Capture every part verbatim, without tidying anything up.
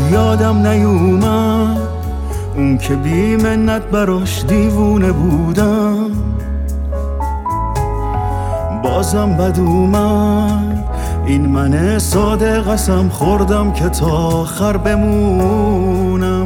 یادم نیومد اون که بی منت براش دیوونه بودم، بازم بد اومد این من ساده قسم خوردم که تا آخر بمونم.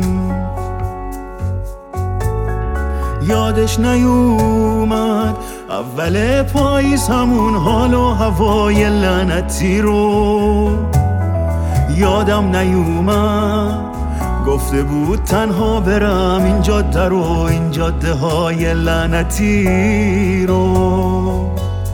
یادش نیومد اول پاییز همون حال و هوای لعنتی رو، یادم نیومد گفته بود تنها برم این جاده رو، این جاده های لعنتی رو.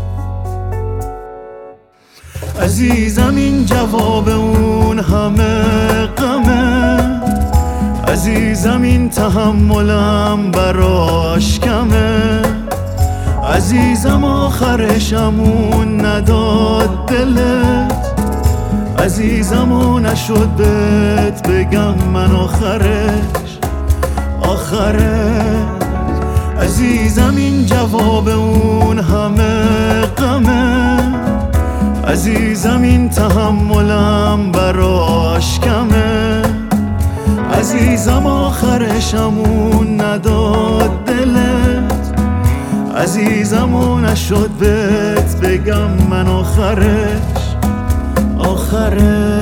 عزیزم این جواب اون همه غمه، عزیزم این تحملم براش کمه، عزیزم آخرشمون نداد دلت، عزیزم و نشد بهت بگم من آخرش آخرش. عزیزم این جواب اون همه غمه، عزیزم این تحملم براش کمه، عزیزم آخرشمون نداد دلت، عزیزم و نشد بهت بگم من آخرش آخرش.